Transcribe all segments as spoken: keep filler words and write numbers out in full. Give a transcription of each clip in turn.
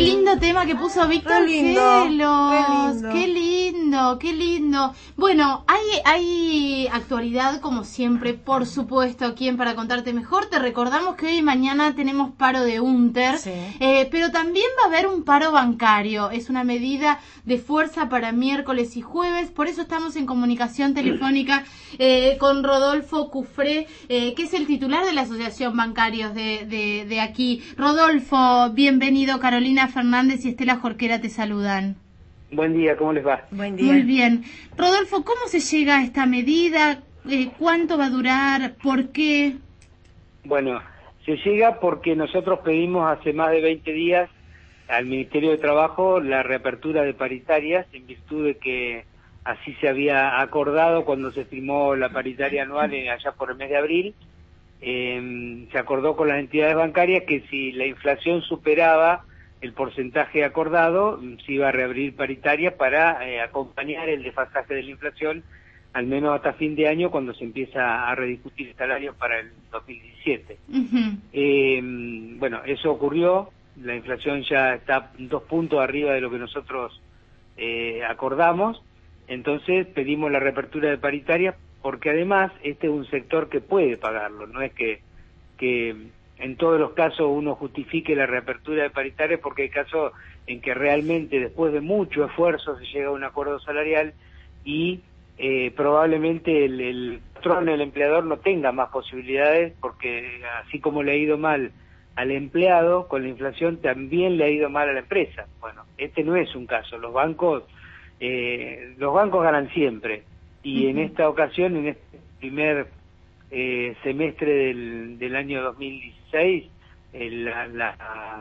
lindo tema que puso Víctor lindo, Gelos. lindo. Qué lindo, qué lindo. Bueno, hay, hay actualidad como siempre, por supuesto, aquí en Para Contarte Mejor. Te recordamos que hoy y mañana tenemos paro de UNTER, Sí. eh, pero también va a haber un paro bancario. Es una medida de fuerza para miércoles y jueves. Por eso estamos en comunicación telefónica eh, con Rodolfo Cufré, eh, que es el titular de la Asociación Bancarios de, de, de aquí. Rodolfo, bienvenido. Carolina Fernández y Estela Jorquera te saludan. Buen día, ¿cómo les va? Buen día. Muy bien. Rodolfo, ¿cómo se llega a esta medida? Eh, ¿Cuánto va a durar? ¿Por qué? Bueno, se llega porque nosotros pedimos hace más de veinte días al Ministerio de Trabajo la reapertura de paritarias en virtud de que así se había acordado cuando se firmó la paritaria anual en, allá por el mes de abril. Eh, se acordó con las entidades bancarias que si la inflación superaba el porcentaje acordado, se iba a reabrir paritarias para eh, acompañar el desfasaje de la inflación, al menos hasta fin de año, cuando se empieza a rediscutir salarios para el dos mil diecisiete. Uh-huh. Eh, bueno, eso ocurrió, la inflación ya está dos puntos arriba de lo que nosotros eh, acordamos, entonces pedimos la reapertura de paritarias, porque además este es un sector que puede pagarlo, no es que, que en todos los casos uno justifique la reapertura de paritarias, porque hay casos en que realmente después de mucho esfuerzo se llega a un acuerdo salarial y eh, probablemente el, el patrón, el empleador no tenga más posibilidades, porque así como le ha ido mal al empleado con la inflación, también le ha ido mal a la empresa. Bueno, este no es un caso, los bancos, eh, los bancos ganan siempre, y uh-huh. en esta ocasión, en este primer eh, semestre del, del año dos mil dieciséis, eh, la, la,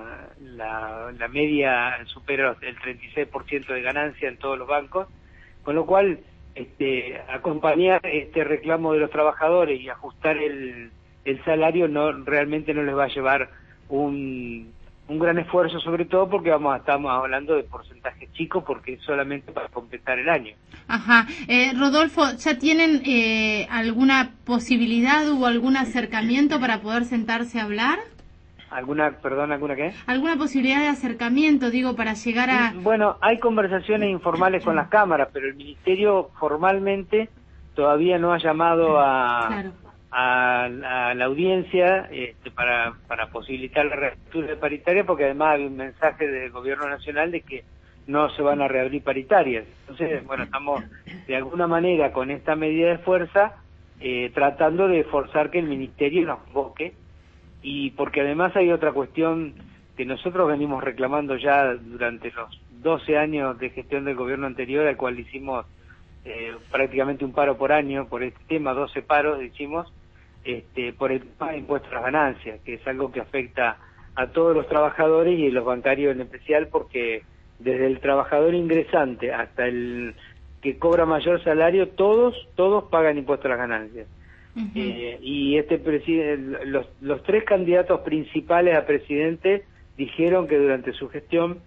la, la media supera el treinta y seis por ciento de ganancia en todos los bancos, con lo cual este, acompañar este reclamo de los trabajadores y ajustar el, el salario no realmente no les va a llevar un, un gran esfuerzo, sobre todo porque vamos a, estamos hablando de porcentajes chicos, porque es solamente para completar el año. Ajá. Eh, Rodolfo, ¿ya tienen eh, alguna posibilidad o algún acercamiento para poder sentarse a hablar? ¿Alguna, perdón, alguna qué? ¿Alguna posibilidad de acercamiento, digo, para llegar a...? Bueno, hay conversaciones informales con las cámaras, pero el Ministerio formalmente todavía no ha llamado a... Claro. A, a la audiencia este, para, para posibilitar la reapertura de paritaria, porque además hay un mensaje del Gobierno Nacional de que no se van a reabrir paritarias. Entonces, bueno, estamos de alguna manera con esta medida de fuerza eh, tratando de forzar que el Ministerio nos convoque, y porque además hay otra cuestión que nosotros venimos reclamando ya durante los doce años de gestión del gobierno anterior, al cual hicimos Eh, prácticamente un paro por año por este tema, doce paros hicimos, este, por el tema de impuestos a las ganancias, que es algo que afecta a todos los trabajadores y los bancarios en especial, porque desde el trabajador ingresante hasta el que cobra mayor salario, todos, todos pagan impuestos a las ganancias. Uh-huh. eh, y este presidente, los, los tres candidatos principales a presidente dijeron que durante su gestión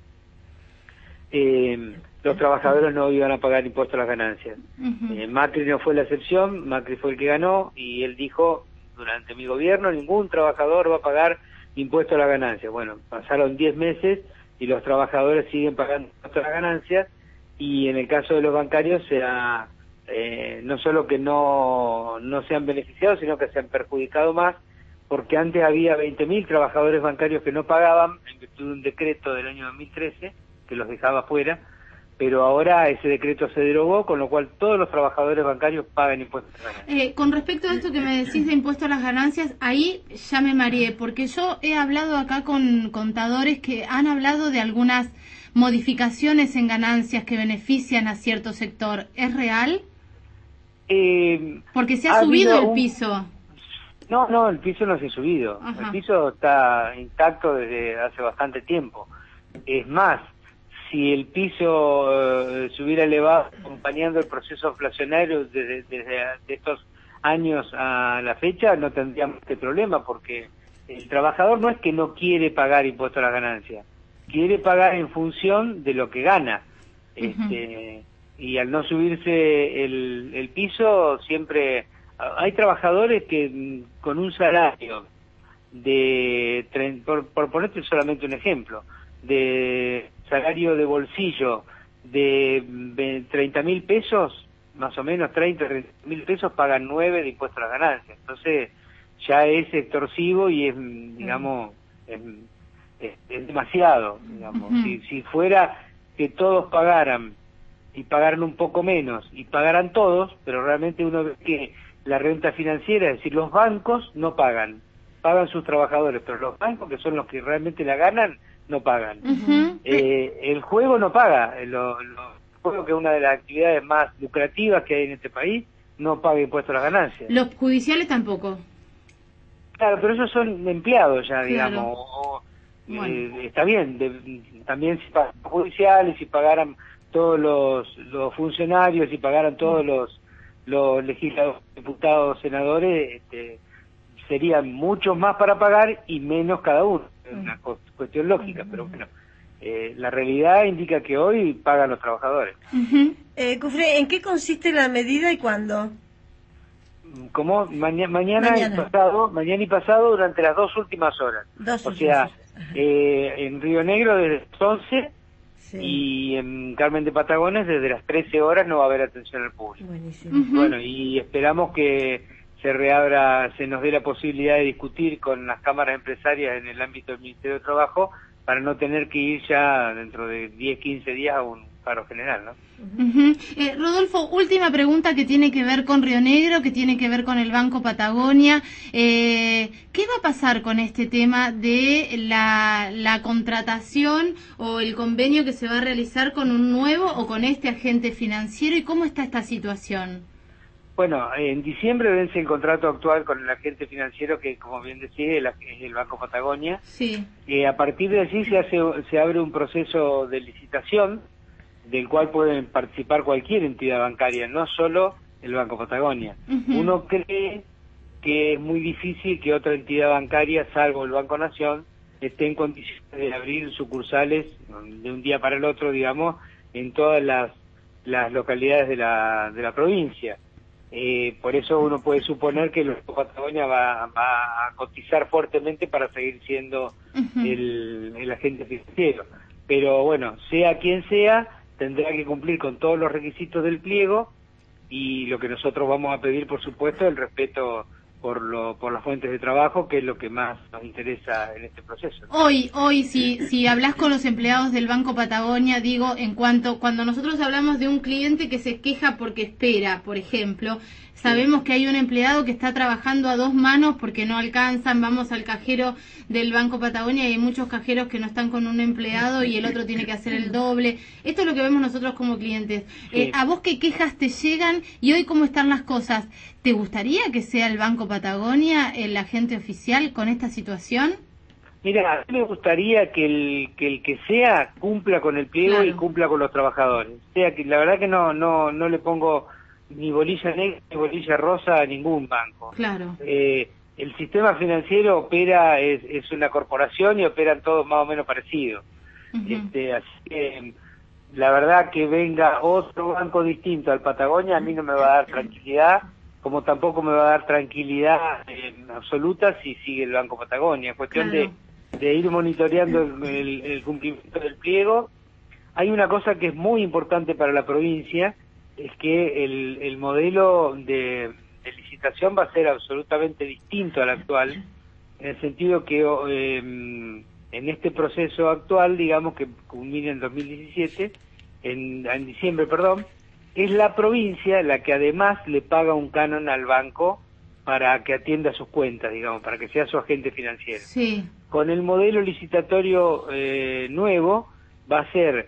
eh, los trabajadores no iban a pagar impuestos a las ganancias. Uh-huh. eh, Macri no fue la excepción, Macri fue el que ganó, y él dijo, durante mi gobierno ningún trabajador va a pagar impuestos a las ganancias. Bueno, pasaron diez meses y los trabajadores siguen pagando impuestos a las ganancias, y en el caso de los bancarios se ha, eh, no solo que no, no se han beneficiado, sino que se han perjudicado más, porque antes había veinte mil trabajadores bancarios que no pagaban en virtud de un decreto del año dos mil trece que los dejaba fuera, pero ahora ese decreto se derogó, con lo cual todos los trabajadores bancarios pagan impuestos a las ganancias. Eh, con respecto a esto que me decís de impuestos a las ganancias, ahí ya me mareé, porque yo he hablado acá con contadores que han hablado de algunas modificaciones en ganancias que benefician a cierto sector. ¿Es real? Eh, porque se ha, ha subido el un... piso. No, no, el piso no se ha subido. Ajá. El piso está intacto desde hace bastante tiempo. Es más, si el piso eh, se hubiera elevado acompañando el proceso inflacionario desde, desde de estos años a la fecha, no tendríamos este problema, porque el trabajador no es que no quiere pagar impuestos a las ganancias, quiere pagar en función de lo que gana. Uh-huh. Este, y al no subirse el, el piso, siempre hay trabajadores que con un salario de, por, por ponerte solamente un ejemplo, de salario de bolsillo de treinta mil pesos, más o menos treinta, treinta mil pesos, pagan nueve de impuestos a las ganancias. Entonces ya es extorsivo y es, digamos, es, es, es demasiado, digamos. Uh-huh. Si, si fuera que todos pagaran y pagaran un poco menos y pagaran todos, pero realmente uno ve que la renta financiera, es decir, los bancos no pagan, pagan sus trabajadores, pero los bancos, que son los que realmente la ganan, no pagan. Uh-huh. Eh, el juego no paga, lo, lo, el juego, que es una de las actividades más lucrativas que hay en este país, no paga impuestos a las ganancias. Los judiciales tampoco. Claro, pero esos son empleados ya, digamos. Claro. O, bueno. eh, está bien, de, también si pagaran judiciales, si pagaran todos los, los funcionarios, si pagaran todos los, los legisladores, diputados, senadores, este, serían muchos más para pagar y menos cada uno. Es una cuestión lógica, pero bueno, eh, la realidad indica que hoy pagan los trabajadores. Uh-huh. eh, Cufré, ¿en qué consiste la medida y cuándo? Como Maña, mañana, mañana. Y pasado, mañana y pasado durante las dos últimas horas. Dos o sea, eh, en Río Negro desde las once, sí, y en Carmen de Patagones desde las trece horas no va a haber atención al público. Buenísimo. Uh-huh. Bueno, y esperamos que se reabra, se nos dé la posibilidad de discutir con las cámaras empresarias en el ámbito del Ministerio de Trabajo para no tener que ir ya dentro de diez, quince días a un paro general, ¿no? Uh-huh. eh, Rodolfo, última pregunta que tiene que ver con Río Negro, que tiene que ver con el Banco Patagonia. Eh, ¿Qué va a pasar con este tema de la, la contratación o el convenio que se va a realizar con un nuevo o con este agente financiero, y cómo está esta situación? Bueno, en diciembre vence el contrato actual con el agente financiero, que, como bien decía, es el Banco Patagonia. Sí. Eh, a partir de allí se hace, se abre un proceso de licitación del cual pueden participar cualquier entidad bancaria, no solo el Banco Patagonia. Uh-huh. Uno cree que es muy difícil que otra entidad bancaria, salvo el Banco Nación, esté en condiciones de abrir sucursales de un día para el otro, digamos, en todas las, las localidades de la, de la provincia. Eh, por eso uno puede suponer que el Banco Patagonia va, va a cotizar fuertemente para seguir siendo uh-huh. el, el agente financiero. Pero bueno, sea quien sea, tendrá que cumplir con todos los requisitos del pliego, y lo que nosotros vamos a pedir, por supuesto, el respeto por lo, por las fuentes de trabajo, que es lo que más nos interesa en este proceso. Hoy, hoy, si, si hablas con los empleados del Banco Patagonia, digo, en cuanto, cuando nosotros hablamos de un cliente que se queja porque espera, por ejemplo, sabemos que hay un empleado que está trabajando a dos manos porque no alcanzan, vamos al cajero del Banco Patagonia y hay muchos cajeros que no están con un empleado y el otro tiene que hacer el doble. Esto es lo que vemos nosotros como clientes. Sí. Eh, ¿A vos qué quejas te llegan y hoy cómo están las cosas? ¿Te gustaría que sea el Banco Patagonia el agente oficial con esta situación? Mira, a mí me gustaría que el que el que sea cumpla con el pliego, claro, y cumpla con los trabajadores. O sea, que la verdad que no no no le pongo ni bolilla negra ni bolilla rosa a ningún banco. Claro. Eh, el sistema financiero opera, es, es una corporación y operan todos más o menos parecidos. Uh-huh. Este, así que la verdad que venga otro banco distinto al Patagonia a mí no me va a dar tranquilidad, como tampoco me va a dar tranquilidad eh, absoluta si sigue el Banco Patagonia. Es cuestión claro. de, de ir monitoreando el, el, el cumplimiento del pliego. Hay una cosa que es muy importante para la provincia, es que el, el modelo de, de licitación va a ser absolutamente distinto al actual, en el sentido que eh, en este proceso actual, digamos, que culmina en dos mil diecisiete, en, en diciembre, perdón, es la provincia la que además le paga un canon al banco para que atienda sus cuentas, digamos, para que sea su agente financiero. Sí. Con el modelo licitatorio eh, nuevo va a ser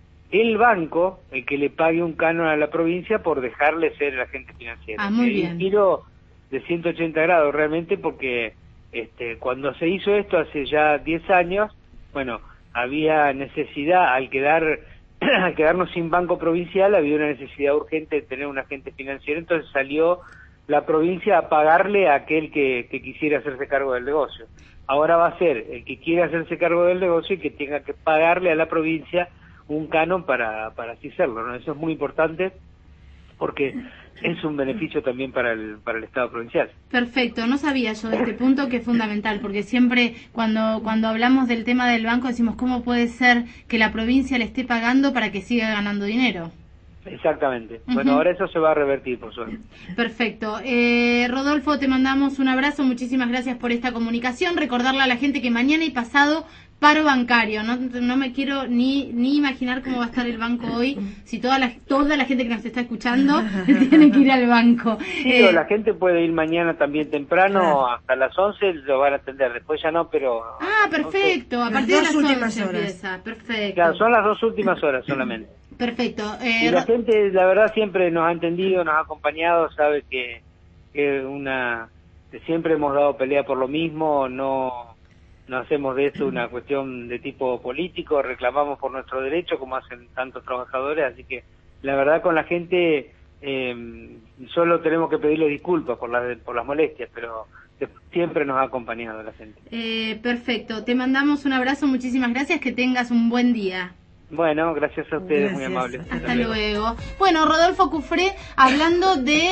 el banco el que le pague un canon a la provincia por dejarle ser el agente financiero. Ah, muy es bien. Un giro de ciento ochenta grados realmente, porque este, cuando se hizo esto hace ya diez años, bueno, había necesidad, al quedar al quedarnos sin banco provincial, había una necesidad urgente de tener un agente financiero, entonces salió la provincia a pagarle a aquel que, que quisiera hacerse cargo del negocio. Ahora va a ser el que quiera hacerse cargo del negocio y que tenga que pagarle a la provincia un canon para, para así hacerlo, ¿no? Eso es muy importante, porque es un beneficio también para el para el Estado provincial. Perfecto, no sabía yo de este punto que es fundamental, porque siempre cuando cuando hablamos del tema del banco decimos cómo puede ser que la provincia le esté pagando para que siga ganando dinero. Exactamente. Uh-huh. Bueno, ahora eso se va a revertir, por suerte. Perfecto. Eh, Rodolfo, te mandamos un abrazo, muchísimas gracias por esta comunicación. Recordarle a la gente que mañana y pasado paro bancario. No, no me quiero ni ni imaginar cómo va a estar el banco hoy, si toda la toda la gente que nos está escuchando tiene que ir al banco. Sí, eh, o la gente puede ir mañana también temprano, claro. Hasta las once lo van a atender, después ya no, pero... Ah, perfecto, a partir de las once empieza, perfecto. Claro, son las dos últimas horas solamente. Perfecto. Eh, y la gente, la verdad, siempre nos ha entendido, nos ha acompañado, sabe que, que una que siempre hemos dado pelea por lo mismo, no... No hacemos de esto una cuestión de tipo político, reclamamos por nuestro derecho como hacen tantos trabajadores, así que la verdad con la gente eh, solo tenemos que pedirle disculpas por las por las molestias, pero siempre nos ha acompañado la gente. Eh, perfecto, te mandamos un abrazo, muchísimas gracias, que tengas un buen día. Bueno, gracias a ustedes, gracias. Muy amables. Hasta, Hasta luego. luego. Bueno, Rodolfo Cufré, hablando de...